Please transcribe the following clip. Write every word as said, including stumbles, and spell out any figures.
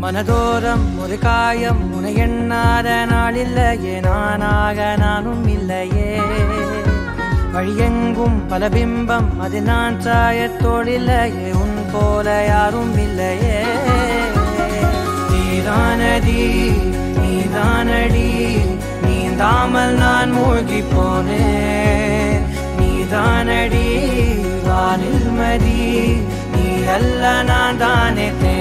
மனதோரம் ஒரு காயம் உன எண்ணாத நாளில்லையே நானாக நானும் இல்லையே வழியெங்கும் பல பிம்பம் அது நான் சாயத்தோடில்லையே உன் போல யாரும் இல்லையே நீதானடி நீதானடி நீந்தாமல் நான் மூழ்கி போனேன் நீதானடி வானில் மதி நீ அல்ல நான் தானே